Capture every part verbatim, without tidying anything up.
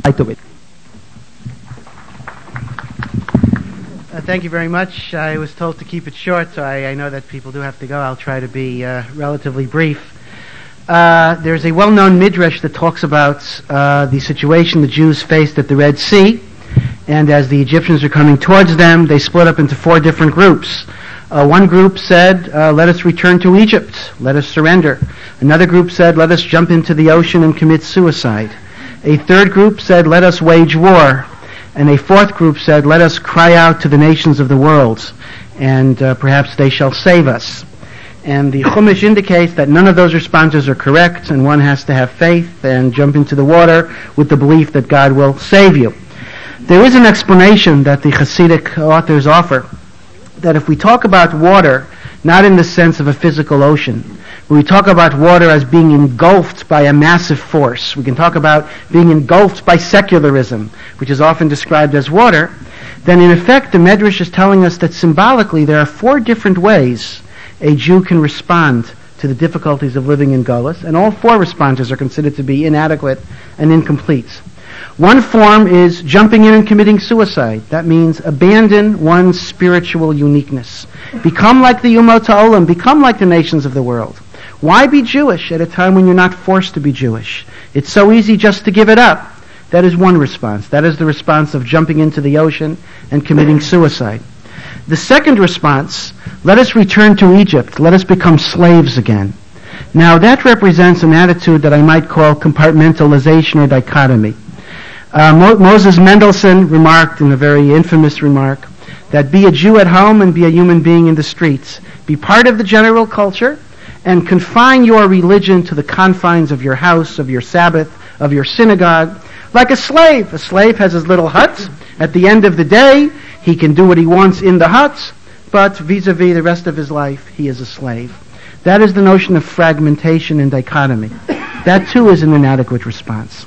Uh, thank you very much. I was told to keep it short, so I, I know that people do have to go. I'll try to be uh, relatively brief. Uh, there's a well-known midrash that talks about uh, the situation the Jews faced at the Red Sea, and as the Egyptians are coming towards them, they split up into four different groups. Uh, one group said, uh, let us return to Egypt, let us surrender. Another group said, let us jump into the ocean and commit suicide. A third group said, let us wage war. And a fourth group said, let us cry out to the nations of the world, and uh, perhaps they shall save us. And the Chumash indicates that none of those responses are correct, and one has to have faith and jump into the water with the belief that God will save you. There is an explanation that the Hasidic authors offer, that if we talk about water, not in the sense of a physical ocean, but we talk about water as being engulfed by a massive force. We can talk about being engulfed by secularism, which is often described as water. Then in effect, the Medrash is telling us that symbolically there are four different ways a Jew can respond to the difficulties of living in Golus, and all four responses are considered to be inadequate and incomplete. One form is jumping in and committing suicide. That means abandon one's spiritual uniqueness. Become like the Umot HaOlam, become like the nations of the world. Why be Jewish at a time when you're not forced to be Jewish? It's so easy just to give it up. That is one response. That is the response of jumping into the ocean and committing suicide. The second response, let us return to Egypt. Let us become slaves again. Now that represents an attitude that I might call compartmentalization or dichotomy. Uh, Mo- Moses Mendelssohn remarked in a very infamous remark that be a Jew at home and be a human being in the streets. Be part of the general culture and confine your religion to the confines of your house, of your Sabbath, of your synagogue. Like a slave. A slave has his little hut. At the end of the day, he can do what he wants in the hut, but vis-a-vis the rest of his life, he is a slave. That is the notion of fragmentation and dichotomy. That too is an inadequate response.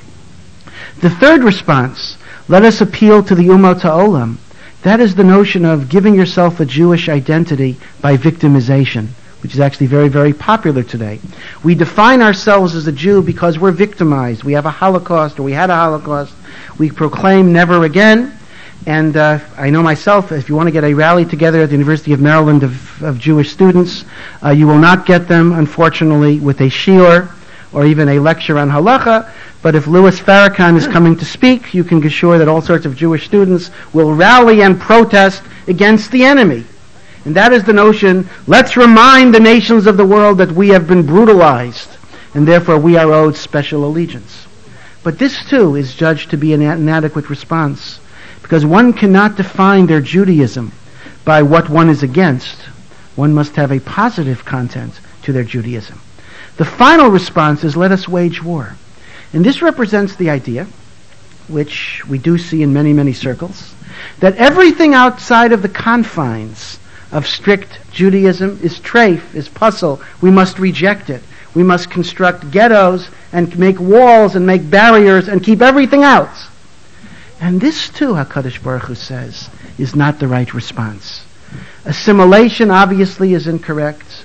The third response, let us appeal to the Umot HaOlam. That is the notion of giving yourself a Jewish identity by victimization, which is actually very, very popular today. We define ourselves as a Jew because we're victimized. We have a Holocaust, or we had a Holocaust. We proclaim never again. And uh, I know myself, if you want to get a rally together at the University of Maryland of, of Jewish students, uh, you will not get them, unfortunately, with a shiur or even a lecture on halacha. But if Louis Farrakhan is coming to speak, you can be sure that all sorts of Jewish students will rally and protest against the enemy. And that is the notion, let's remind the nations of the world that we have been brutalized, and therefore we are owed special allegiance. But this too is judged to be an inadequate response, because one cannot define their Judaism by what one is against. One must have a positive content to their Judaism. The final response is, let us wage war. And this represents the idea, which we do see in many, many circles, that everything outside of the confines of strict Judaism is treif, is puzzle. We must reject it. We must construct ghettos and make walls and make barriers and keep everything out. And this too, HaKadosh Baruch Hu says, is not the right response. Assimilation obviously is incorrect.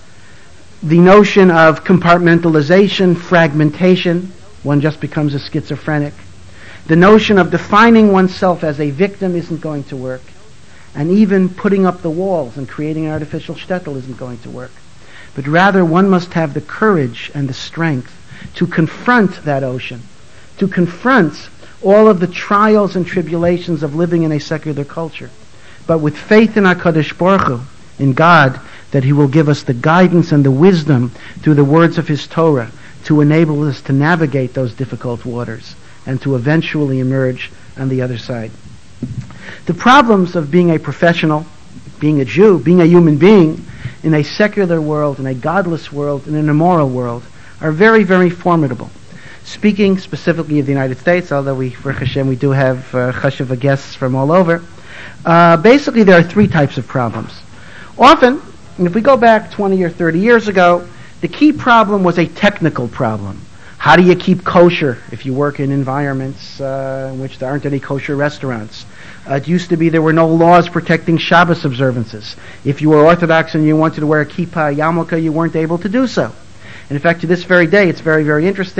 The notion of compartmentalization, fragmentation, one just becomes a schizophrenic. The notion of defining oneself as a victim isn't going to work. And even putting up the walls and creating an artificial shtetl isn't going to work. But rather, one must have the courage and the strength to confront that ocean, to confront all of the trials and tribulations of living in a secular culture, but with faith in HaKadosh Baruch Hu, in God, that He will give us the guidance and the wisdom through the words of His Torah to enable us to navigate those difficult waters and to eventually emerge on the other side. The problems of being a professional, being a Jew, being a human being in a secular world, in a godless world, in an immoral world, are very, very formidable. Speaking specifically of the United States, although we, for Hashem, we do have uh, chashuva guests from all over, uh, basically there are three types of problems. Often, and if we go back twenty or thirty years ago, the key problem was a technical problem. How do you keep kosher if you work in environments uh, in which there aren't any kosher restaurants? Uh, it used to be there were no laws protecting Shabbos observances. If you were Orthodox and you wanted to wear a kippah, yarmulke, you weren't able to do so. And in fact, to this very day, it's very, very interesting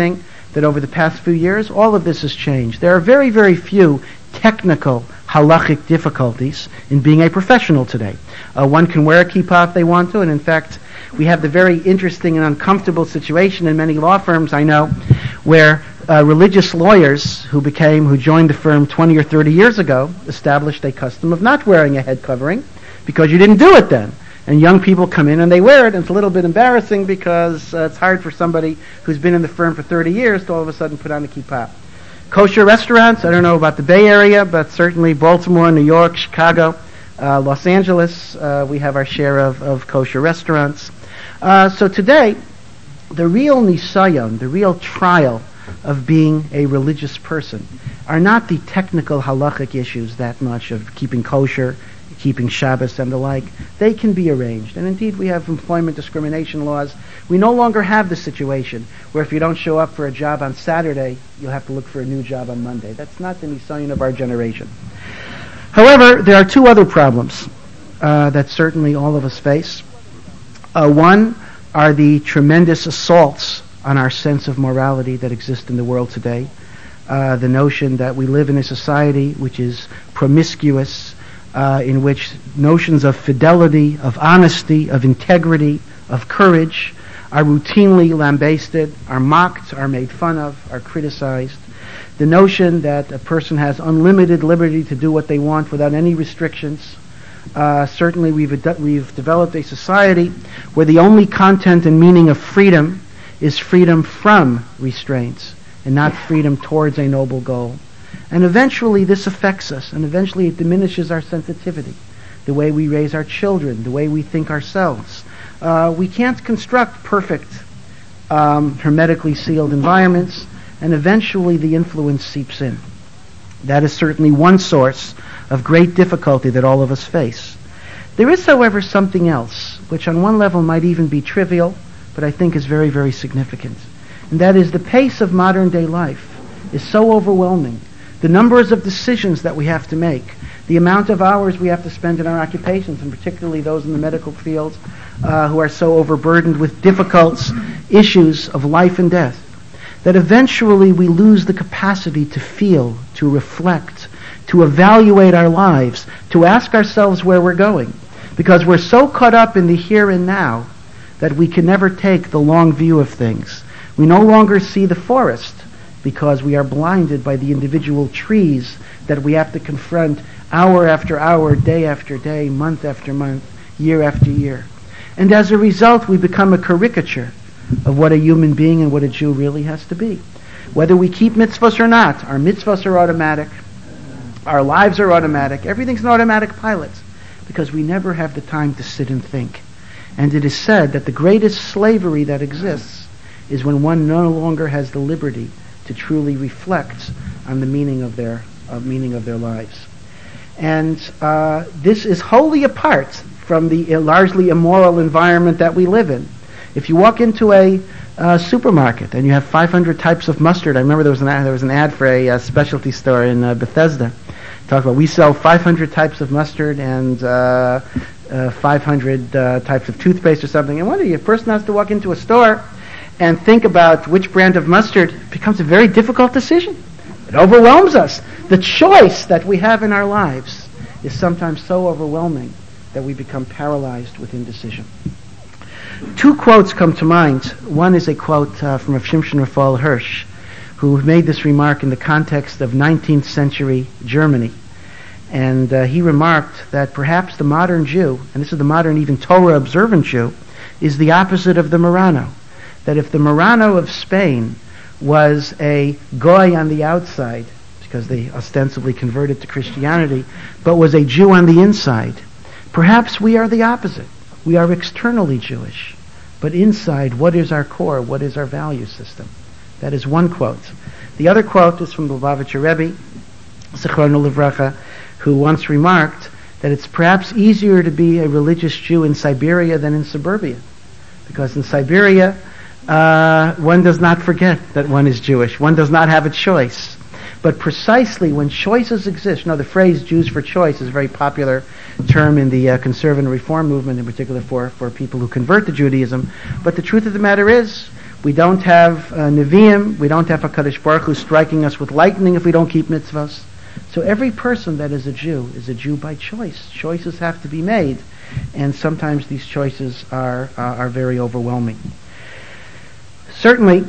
that over the past few years, all of this has changed. There are very, very few technical halachic difficulties in being a professional today. Uh, one can wear a kippah if they want to, and in fact, we have the very interesting and uncomfortable situation in many law firms I know where uh, religious lawyers who became, who joined the firm twenty or thirty years ago established a custom of not wearing a head covering because you didn't do it then. And young people come in and they wear it, and it's a little bit embarrassing because uh, it's hard for somebody who's been in the firm for thirty years to all of a sudden put on a kippah. Kosher restaurants, I don't know about the Bay Area, but certainly Baltimore, New York, Chicago, uh, Los Angeles, uh, we have our share of, of kosher restaurants. Uh, so today, the real nisayon, the real trial of being a religious person are not the technical halachic issues that much of keeping kosher, keeping Shabbos and the like. They can be arranged. And indeed, we have employment discrimination laws. We no longer have the situation where if you don't show up for a job on Saturday, you'll have to look for a new job on Monday. That's not the nisayon of our generation. However, there are two other problems uh, that certainly all of us face. Uh, one are the tremendous assaults on our sense of morality that exist in the world today. Uh, the notion that we live in a society which is promiscuous, uh, in which notions of fidelity, of honesty, of integrity, of courage are routinely lambasted, are mocked, are made fun of, are criticized. The notion that a person has unlimited liberty to do what they want without any restrictions. Uh, certainly we've, ad- we've developed a society where the only content and meaning of freedom is freedom from restraints and not freedom towards a noble goal. And eventually this affects us, and eventually it diminishes our sensitivity, the way we raise our children, the way we think ourselves. Uh, we can't construct perfect, um, hermetically sealed environments, and eventually the influence seeps in. That is certainly one source of great difficulty that all of us face. There is, however, something else, which on one level might even be trivial, but I think is very, very significant. And that is the pace of modern day life is so overwhelming. The numbers of decisions that we have to make, the amount of hours we have to spend in our occupations, and particularly those in the medical field uh, who are so overburdened with difficult issues of life and death, that eventually we lose the capacity to feel, to reflect, to evaluate our lives, to ask ourselves where we're going. Because we're so caught up in the here and now that we can never take the long view of things. We no longer see the forest because we are blinded by the individual trees that we have to confront hour after hour, day after day, month after month, year after year. And as a result, we become a caricature of what a human being and what a Jew really has to be. Whether we keep mitzvahs or not, our mitzvahs are automatic, our lives are automatic, everything's an automatic pilot, because we never have the time to sit and think. And it is said that the greatest slavery that exists is when one no longer has the liberty to truly reflect on the meaning of their uh, meaning of their lives. And uh, this is wholly apart from the uh, largely immoral environment that we live in. If you walk into a uh, supermarket and you have five hundred types of mustard, I remember there was an ad, there was an ad for a uh, specialty store in uh, Bethesda. Talk about we sell five hundred types of mustard and uh, uh, five hundred uh, types of toothpaste or something. And one day a person has to walk into a store and think about which brand of mustard. It becomes a very difficult decision. It overwhelms us. The choice that we have in our lives is sometimes so overwhelming that we become paralyzed with indecision. Two quotes come to mind. One is a quote uh, from Rav Shimshon Raphael Hirsch, who made this remark in the context of nineteenth century Germany. And uh, he remarked that perhaps the modern Jew, and this is the modern even Torah observant Jew, is the opposite of the Marrano. That if the Marrano of Spain was a goy on the outside, because they ostensibly converted to Christianity, but was a Jew on the inside, perhaps we are the opposite. We are externally Jewish, but inside, what is our core? What is our value system? That is one quote. The other quote is from the Lubavitcher Rebbe, Zichrono Livracha, who once remarked that it's perhaps easier to be a religious Jew in Siberia than in suburbia, because in Siberia, uh, one does not forget that one is Jewish. One does not have a choice. But precisely when choices exist, you know, the phrase Jews for choice is a very popular term in the uh, conservative reform movement, in particular for, for people who convert to Judaism. But the truth of the matter is, We don't have uh, Nevi'im. We don't have HaKadosh Baruch Hu striking us with lightning if we don't keep mitzvahs. So every person that is a Jew is a Jew by choice. Choices have to be made, and sometimes these choices are uh, are very overwhelming. Certainly,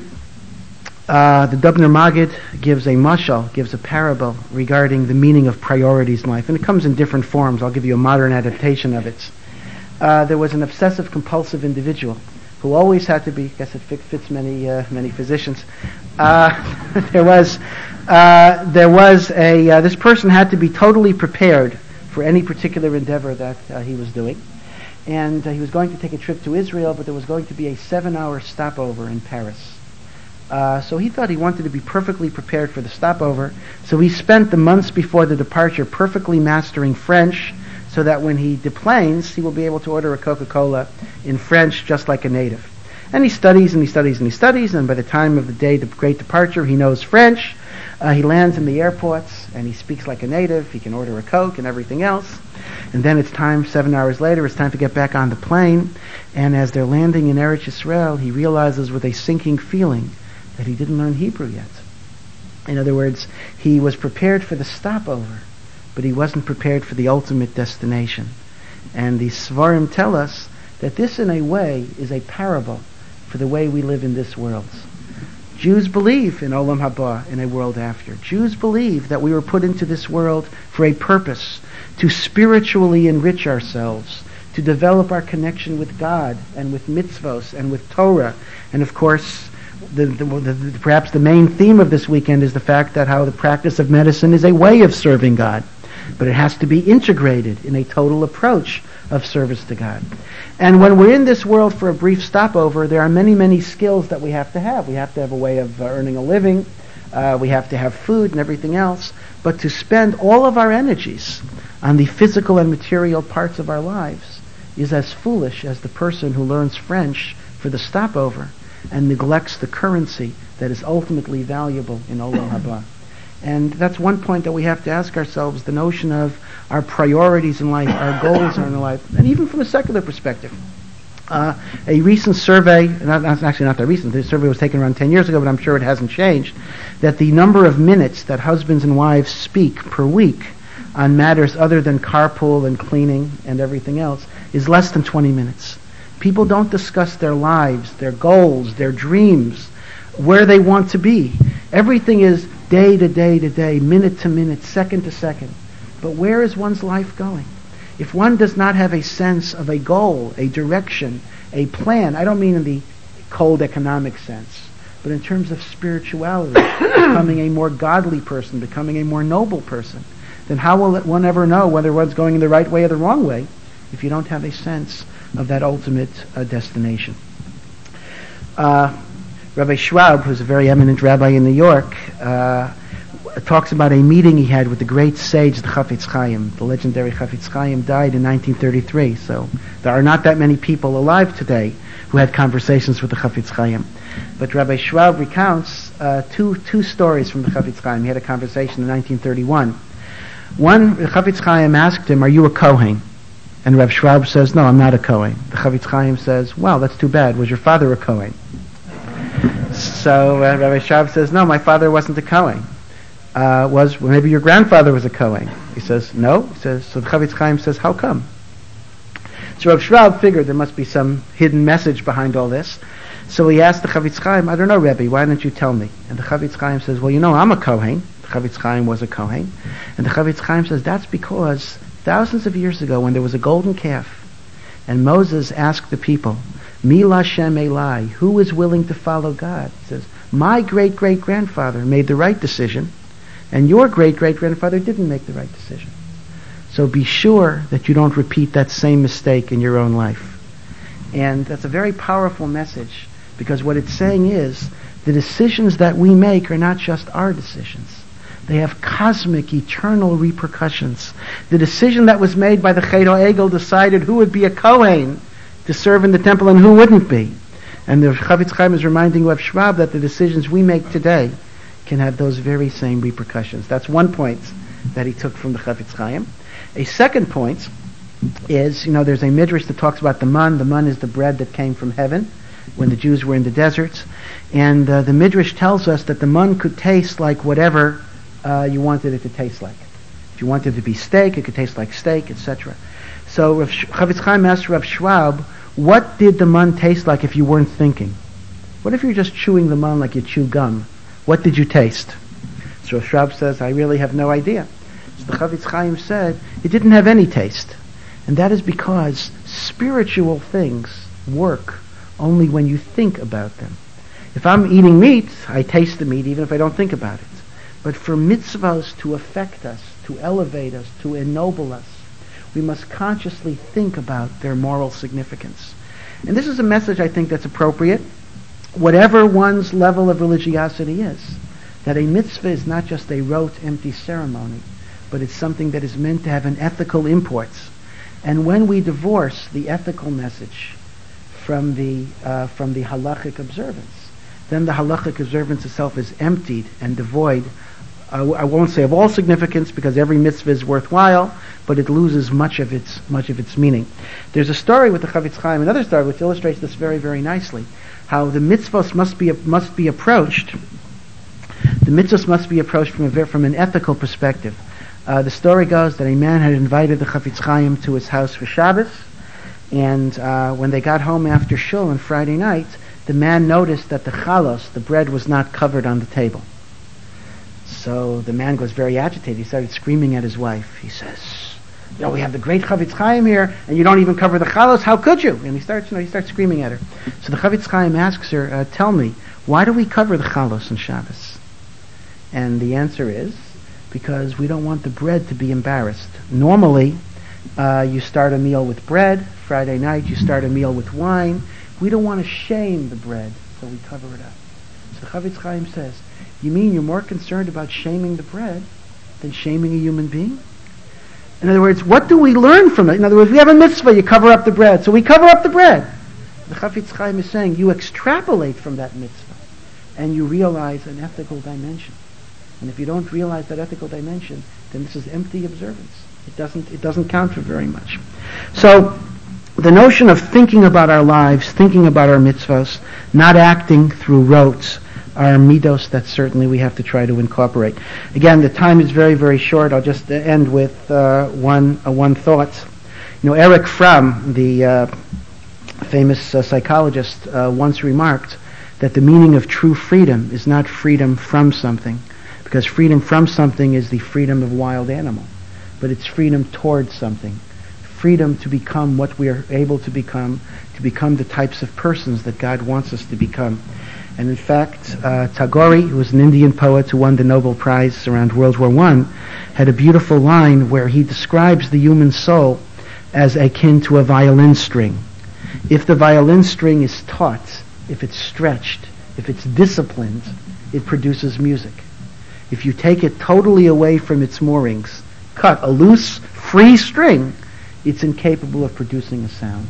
uh, the Dubner Maggid gives a mashal, gives a parable regarding the meaning of priorities in life, and it comes in different forms. I'll give you a modern adaptation of it. Uh, there was an obsessive-compulsive individual who always had to be, I guess it fits many uh, many physicians. Uh, there was uh, there was a uh, this person had to be totally prepared for any particular endeavor that uh, he was doing, and uh, he was going to take a trip to Israel, but there was going to be a seven-hour stopover in Paris. Uh, so he thought he wanted to be perfectly prepared for the stopover. So he spent the months before the departure perfectly mastering French, so that when he deplanes, he will be able to order a Coca-Cola in French just like a native. And he studies and he studies and he studies, and by the time of the day, the great departure, he knows French. Uh, he lands in the airports, and he speaks like a native. He can order a Coke and everything else. And then it's time, seven hours later, it's time to get back on the plane. And as they're landing in Eretz Yisrael, he realizes with a sinking feeling that he didn't learn Hebrew yet. In other words, he was prepared for the stopover, but he wasn't prepared for the ultimate destination. And the Svarim tell us that this, in a way, is a parable for the way we live in this world. Jews believe in Olam Haba, in a world after. Jews believe that we were put into this world for a purpose, to spiritually enrich ourselves, to develop our connection with God and with mitzvos and with Torah. And of course, the, the, the, perhaps the main theme of this weekend is the fact that how the practice of medicine is a way of serving God. But it has to be integrated in a total approach of service to God. And when we're in this world for a brief stopover, there are many, many skills that we have to have. We have to have a way of uh, earning a living. Uh, we have to have food and everything else. But to spend all of our energies on the physical and material parts of our lives is as foolish as the person who learns French for the stopover and neglects the currency that is ultimately valuable in Olam Haba. And that's one point that we have to ask ourselves, the notion of our priorities in life, our goals in life, and even from a secular perspective. Uh, a recent survey, not, not, actually not that recent, the survey was taken around ten years ago, but I'm sure it hasn't changed, that the number of minutes that husbands and wives speak per week on matters other than carpool and cleaning and everything else is less than twenty minutes. People don't discuss their lives, their goals, their dreams, where they want to be. Everything is day to day to day, minute to minute, second to second. But where is one's life going? If one does not have a sense of a goal, a direction, a plan, I don't mean in the cold economic sense, but in terms of spirituality, becoming a more godly person, becoming a more noble person, then how will one ever know whether one's going in the right way or the wrong way if you don't have a sense of that ultimate uh, destination? Uh, Rabbi Schwab, who's a very eminent rabbi in New York, uh, talks about a meeting he had with the great sage, the Chafetz Chaim. The legendary Chafetz Chaim died in nineteen thirty-three, so there are not that many people alive today who had conversations with the Chafetz Chaim. But Rabbi Schwab recounts uh, two two stories from the Chafetz Chaim. He had a conversation in nineteen thirty-one. One, the Chafetz Chaim asked him, "Are you a Kohen?" And Rabbi Schwab says, "No, I'm not a Kohen." The Chafetz Chaim says, "Well, that's too bad. Was your father a Kohen?" So uh, Rabbi Schwab says, "No, my father wasn't a Kohen. Uh, was well, maybe your grandfather was a Kohen." He says, "No." He says, so the Chafetz Chaim says, "How come?" So Rabbi Schwab figured there must be some hidden message behind all this. So he asked the Chafetz Chaim, "I don't know, Rebbe, why don't you tell me?" And the Chafetz Chaim says, "Well, you know, I'm a Kohen." The Chafetz Chaim was a Kohen. And the Chafetz Chaim says, "That's because thousands of years ago when there was a golden calf, and Moses asked the people, 'Mi Lashem Elai,' who is willing to follow God?" He says, "My great-great-grandfather made the right decision, and your great-great-grandfather didn't make the right decision. So be sure that you don't repeat that same mistake in your own life." And that's a very powerful message, because what it's saying is, the decisions that we make are not just our decisions. They have cosmic, eternal repercussions. The decision that was made by the Chet HaEgel decided who would be a Kohen to serve in the temple and who wouldn't be. And the Chafetz Chaim is reminding Rav Schwab that the decisions we make today can have those very same repercussions. That's one point that he took from the Chafetz Chaim. A second point is, you know, there's a midrash that talks about the man. The man is the bread that came from heaven when the Jews were in the deserts. And uh, the Midrash tells us that the mun could taste like whatever uh, you wanted it to taste like. If you wanted it to be steak, it could taste like steak, et cetera. So Rav Sh- Chavetz Chaim asked Rav Schwab, what did the mun taste like if you weren't thinking? What if you're just chewing the mun like you chew gum? What did you taste? So Rav Schwab says, I really have no idea. So the Chavetz Chaim said, it didn't have any taste. And that is because spiritual things work only when you think about them. If I'm eating meat, I taste the meat even if I don't think about it. But for mitzvahs to affect us, to elevate us, to ennoble us, we must consciously think about their moral significance. And this is a message I think that's appropriate, whatever one's level of religiosity is, that a mitzvah is not just a rote, empty ceremony, but it's something that is meant to have an ethical import. And when we divorce the ethical message from the uh, from the halachic observance, then the halachic observance itself is emptied and devoid. Uh, I won't say of all significance because every mitzvah is worthwhile, but it loses much of its much of its meaning. There's a story with the Chavetz Chaim, another story which illustrates this very very nicely. How the mitzvahs must be must be approached. The mitzvahs must be approached from a from an ethical perspective. Uh, the story goes that a man had invited the Chavetz Chaim to his house for Shabbos, and uh, when they got home after shul on Friday night, the man noticed that the chalos, the bread, was not covered on the table. So the man was very agitated. He started screaming at his wife. He says, you know, we have the great Chavetz Chaim here, and you don't even cover the chalos. How could you? And he starts, you know, he starts screaming at her. So the Chavetz Chaim asks her, uh, tell me, why do we cover the chalos on Shabbos? And the answer is, because we don't want the bread to be embarrassed. Normally, uh, you start a meal with bread. Friday night, you start a meal with wine. We don't want to shame the bread, so we cover it up. So Chavetz Chaim says, you mean you're more concerned about shaming the bread than shaming a human being? In other words, what do we learn from it? In other words, we have a mitzvah, you cover up the bread, so we cover up the bread. The Chavetz Chaim is saying you extrapolate from that mitzvah and you realize an ethical dimension. And if you don't realize that ethical dimension, then this is empty observance. It doesn't it doesn't count for very much. So the notion of thinking about our lives, thinking about our mitzvahs, not acting through rotes, are midos that certainly we have to try to incorporate. Again, the time is very, very short. I'll just end with uh, one uh, one thought. You know, Erich Fromm, the uh, famous uh, psychologist, uh, once remarked that the meaning of true freedom is not freedom from something, because freedom from something is the freedom of wild animal, but it's freedom towards something. Freedom to become what we are able to become, to become the types of persons that God wants us to become. And in fact, uh, Tagore, who was an Indian poet who won the Nobel Prize around World War One, had a beautiful line where he describes the human soul as akin to a violin string. If the violin string is taut, if it's stretched, if it's disciplined, it produces music. If you take it totally away from its moorings, cut a loose, free string, it's incapable of producing a sound.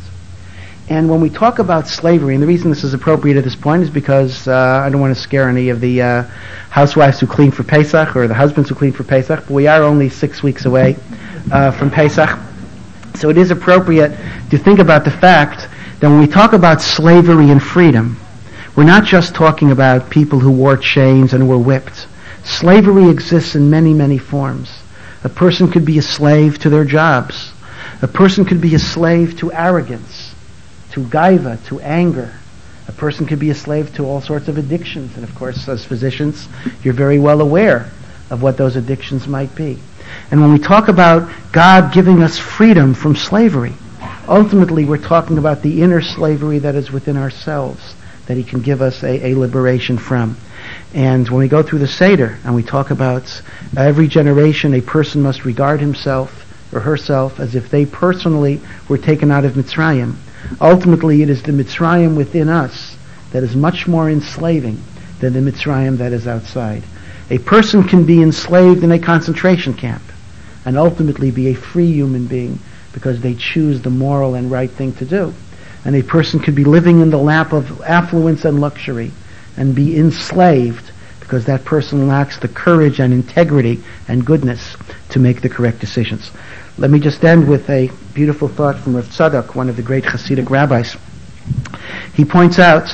And when we talk about slavery, and the reason this is appropriate at this point is because uh, I don't want to scare any of the uh, housewives who clean for Pesach or the husbands who clean for Pesach, but we are only six weeks away uh, from Pesach. So it is appropriate to think about the fact that when we talk about slavery and freedom, we're not just talking about people who wore chains and were whipped. Slavery exists in many, many forms. A person could be a slave to their jobs. A person could be a slave to arrogance, to gaiva, to anger. A person could be a slave to all sorts of addictions. And of course, as physicians, you're very well aware of what those addictions might be. And when we talk about God giving us freedom from slavery, ultimately we're talking about the inner slavery that is within ourselves, that He can give us a, a liberation from. And when we go through the Seder and we talk about every generation, a person must regard himself or herself as if they personally were taken out of Mitzrayim. Ultimately, it is the Mitzrayim within us that is much more enslaving than the Mitzrayim that is outside. A person can be enslaved in a concentration camp and ultimately be a free human being because they choose the moral and right thing to do. And a person could be living in the lap of affluence and luxury and be enslaved because that person lacks the courage and integrity and goodness to make the correct decisions. Let me just end with a beautiful thought from Rav Tzadok, one of the great Hasidic rabbis. He points out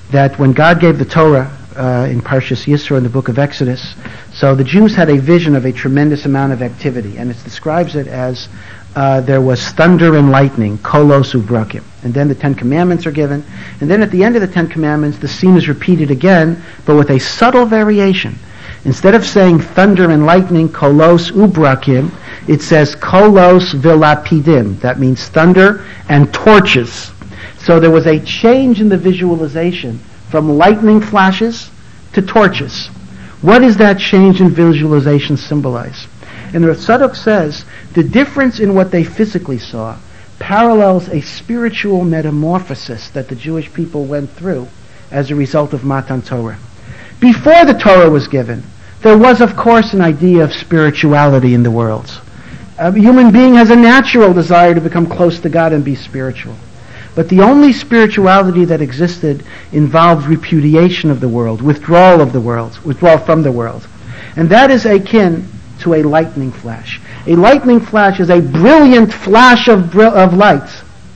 that when God gave the Torah uh, in Parshas Yisro in the book of Exodus, so the Jews had a vision of a tremendous amount of activity, and it describes it as uh, there was thunder and lightning, kolos ubrakim. And then the Ten Commandments are given, and then at the end of the Ten Commandments, the scene is repeated again, but with a subtle variation. Instead of saying thunder and lightning, kolos ubrakim, it says kolos vilapidim. That means thunder and torches. So there was a change in the visualization from lightning flashes to torches. What does that change in visualization symbolize? And the Rav Tzadok says the difference in what they physically saw parallels a spiritual metamorphosis that the Jewish people went through as a result of Matan Torah. Before the Torah was given, there was, of course, an idea of spirituality in the world. A human being has a natural desire to become close to God and be spiritual. But the only spirituality that existed involved repudiation of the world, withdrawal of the world, withdrawal from the world. And that is akin to a lightning flash. A lightning flash is a brilliant flash of br- of light,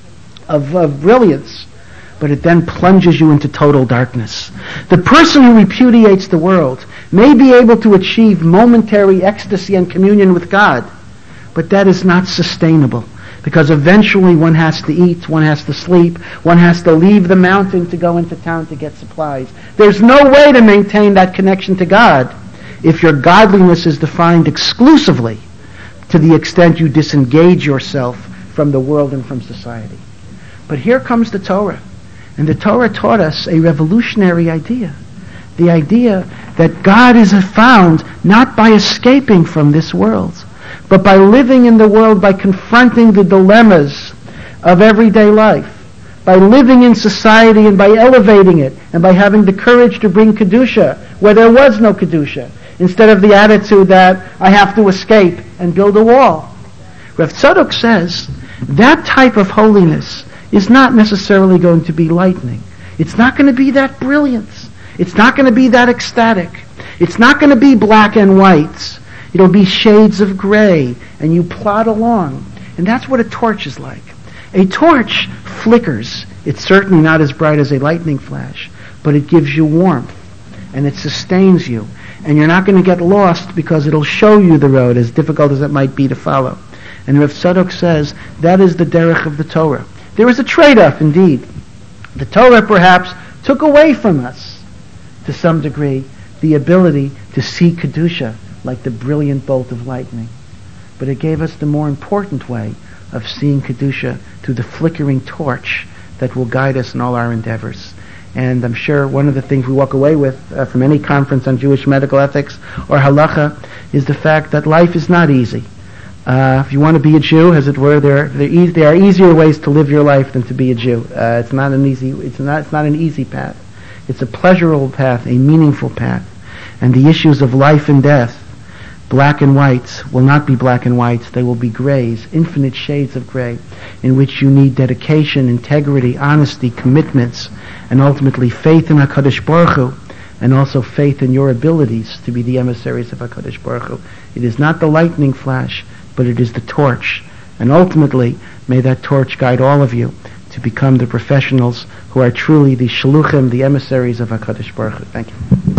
of, of brilliance, but it then plunges you into total darkness. The person who repudiates the world may be able to achieve momentary ecstasy and communion with God, but that is not sustainable. Because eventually one has to eat, one has to sleep, one has to leave the mountain to go into town to get supplies. There's no way to maintain that connection to God if your godliness is defined exclusively to the extent you disengage yourself from the world and from society. But here comes the Torah. And the Torah taught us a revolutionary idea. The idea that God is found not by escaping from this world, but by living in the world, by confronting the dilemmas of everyday life, by living in society and by elevating it, and by having the courage to bring Kedusha where there was no Kedusha, instead of the attitude that I have to escape and build a wall. Rav Tzadok says that type of holiness is not necessarily going to be lightning. It's not going to be that brilliant. It's not going to be that ecstatic. It's not going to be black and white. It'll be shades of gray, and you plod along. And that's what a torch is like. A torch flickers. It's certainly not as bright as a lightning flash, but it gives you warmth, and it sustains you. And you're not going to get lost because it'll show you the road, as difficult as it might be to follow. And Rav Tzadok says that is the derech of the Torah. There is a trade-off, indeed. The Torah perhaps took away from us, to some degree, the ability to see Kedusha like the brilliant bolt of lightning. But it gave us the more important way of seeing Kedusha through the flickering torch that will guide us in all our endeavors. And I'm sure one of the things we walk away with uh, from any conference on Jewish medical ethics or halacha is the fact that life is not easy. Uh, if you want to be a Jew, as it were, there, there, e- there are easier ways to live your life than to be a Jew. Uh, it's not an easy. It's not. It's not an easy path. It's a pleasurable path, a meaningful path, and the issues of life and death, black and white, will not be black and white. They will be grays, infinite shades of gray, in which you need dedication, integrity, honesty, commitments, and ultimately faith in HaKadosh Baruch Hu, and also faith in your abilities to be the emissaries of HaKadosh Baruch Hu. It is not the lightning flash, but it is the torch. And ultimately, may that torch guide all of you to become the professionals who are truly the shluchim, the emissaries of HaKadosh Baruch Hu. Thank you.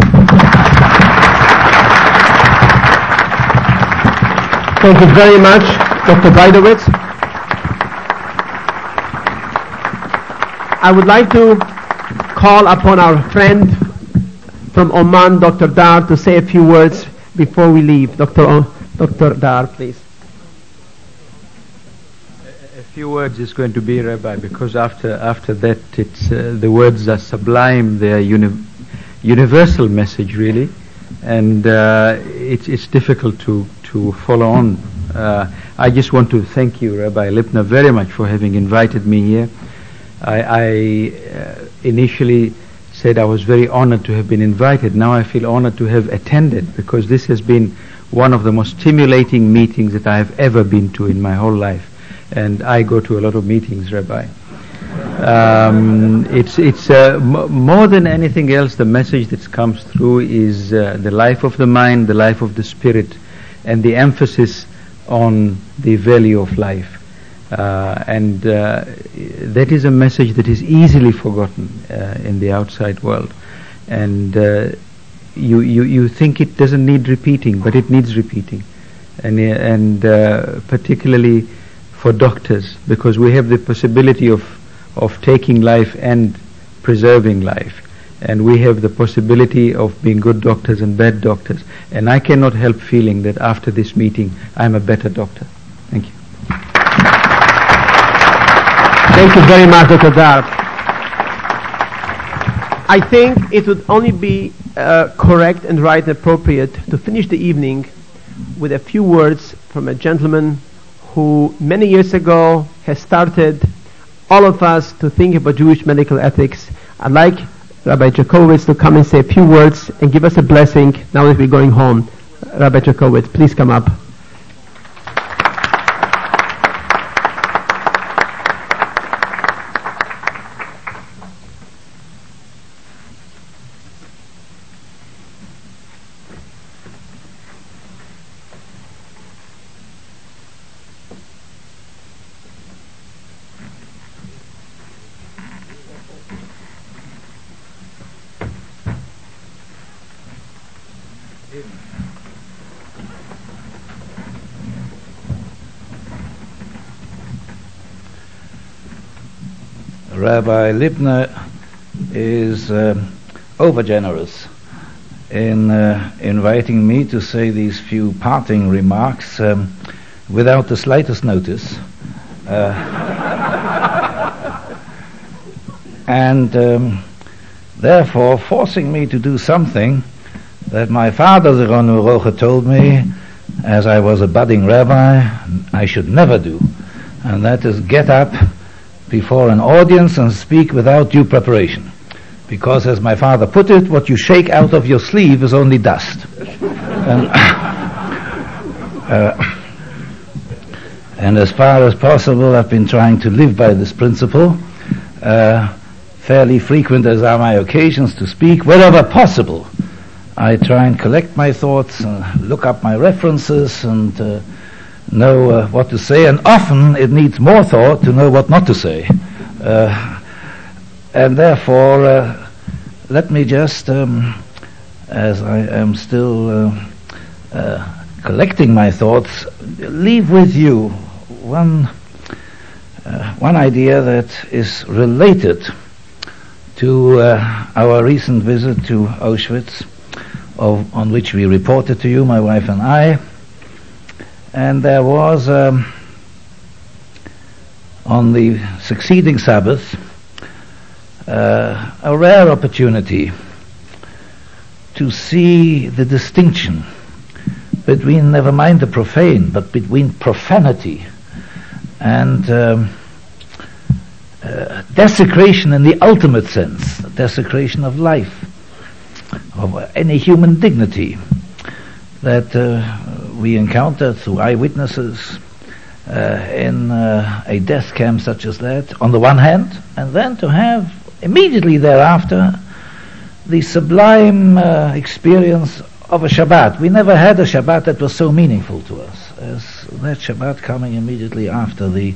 Thank you very much, Doctor Beidowitz. I would like to call upon our friend from Oman, Doctor Dar, to say a few words before we leave. Doctor O- Doctor Dar, please. A few words is going to be, Rabbi, because after after that, it's uh, the words are sublime. They are uni- universal message, really, and uh, it's it's difficult to to follow on. Uh, I just want to thank you, Rabbi Lipner, very much for having invited me here. I, I uh, initially said I was very honored to have been invited. Now I feel honored to have attended, because this has been one of the most stimulating meetings that I have ever been to in my whole life. And I go to a lot of meetings, Rabbi. Um, it's it's uh, m- more than anything else, the message that comes through is uh, the life of the mind, the life of the spirit, and the emphasis on the value of life. Uh, and uh, that is a message that is easily forgotten uh, in the outside world. And uh, you, you, you think it doesn't need repeating, but it needs repeating. And, uh, and uh, particularly for doctors, because we have the possibility of, of taking life and preserving life. And we have the possibility of being good doctors and bad doctors. And I cannot help feeling that after this meeting, I'm a better doctor. Thank you. Thank you very much, Doctor Dar. I think it would only be uh, correct and right and appropriate to finish the evening with a few words from a gentleman who many years ago has started all of us to think about Jewish medical ethics. I'd like Rabbi Jacobowitz to come and say a few words and give us a blessing now that we're going home. Rabbi Jacobowitz, please come up. Rabbi Lipner is uh, overgenerous in uh, inviting me to say these few parting remarks um, without the slightest notice. Uh, and um, therefore forcing me to do something that my father, Zeronu Rocha, told me as I was a budding rabbi I should never do, and that is get up before an audience and speak without due preparation, because as my father put it, what you shake out of your sleeve is only dust. and, uh, and as far as possible I've been trying to live by this principle. Uh, fairly frequent as are my occasions to speak, wherever possible I try and collect my thoughts and look up my references and uh, know uh, what to say, and often it needs more thought to know what not to say. Uh, and therefore, uh, let me just, um, as I am still uh, uh, collecting my thoughts, leave with you one uh, one idea that is related to uh, our recent visit to Auschwitz, of, on which we reported to you, my wife and I. And there was, um, on the succeeding Sabbath, uh, a rare opportunity to see the distinction between, never mind the profane, but between profanity and um, uh, desecration in the ultimate sense, desecration of life, of any human dignity that uh, we encountered through eyewitnesses uh, in uh, a death camp such as that, on the one hand, and then to have immediately thereafter the sublime uh, experience of a Shabbat. We never had a Shabbat that was so meaningful to us as that Shabbat coming immediately after the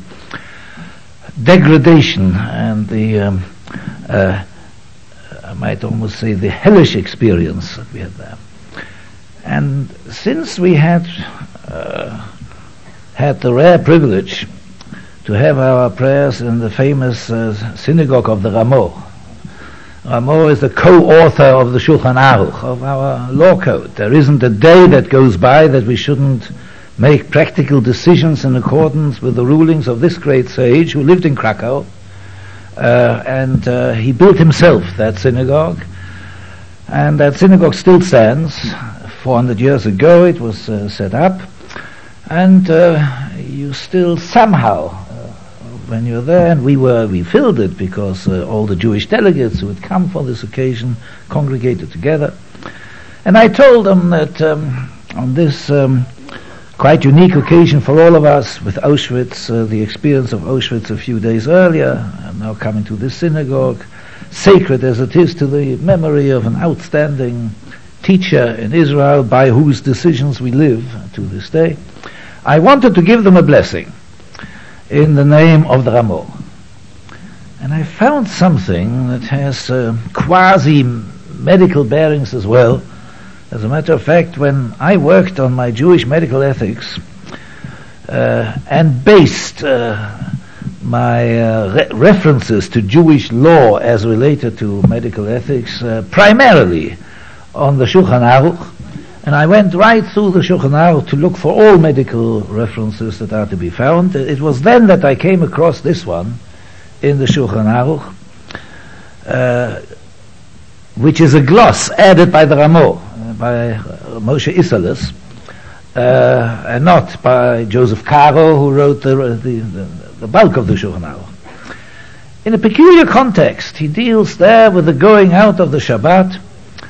degradation and the, um, uh, I might almost say, the hellish experience that we had there. And since we had uh, had the rare privilege to have our prayers in the famous uh, synagogue of the Ramo, Ramo is the co-author of the Shulchan Aruch, of our law code. There isn't a day that goes by that we shouldn't make practical decisions in accordance with the rulings of this great sage who lived in Krakow, uh, and uh, he built himself that synagogue, and that synagogue still stands. four hundred years ago it was uh, set up, and uh, you still somehow, uh, when you're there, and we were, we filled it because uh, all the Jewish delegates who had come for this occasion congregated together. And I told them that um, on this um, quite unique occasion for all of us, with Auschwitz, uh, the experience of Auschwitz a few days earlier, and now coming to this synagogue, sacred as it is to the memory of an outstanding teacher in Israel by whose decisions we live to this day, I wanted to give them a blessing. in the name of the Ramo. And I found something that has uh, quasi-medical bearings as well. As a matter of fact, when I worked on my Jewish medical ethics uh, and based uh, my uh, re- references to Jewish law as related to medical ethics uh, primarily on the Shulchan Aruch, and I went right through the Shulchan Aruch to look for all medical references that are to be found. It was then that I came across this one in the Shulchan Aruch, uh, which is a gloss added by the Ramo, uh, by uh, Moshe Isserles, uh, and not by Joseph Caro, who wrote the, the, the, the bulk of the Shulchan Aruch. In a peculiar context, he deals there with the going out of the Shabbat,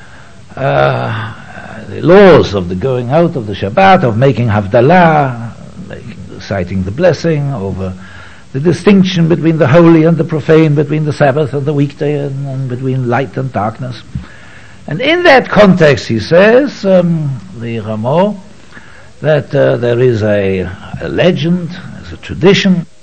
uh, the laws of the going out of the Shabbat, of making Havdalah, making, reciting the blessing, over the distinction between the holy and the profane, between the Sabbath and the weekday, and, and between light and darkness. And in that context, he says, um, the Ramo, that uh, there is a, a legend, there's a tradition,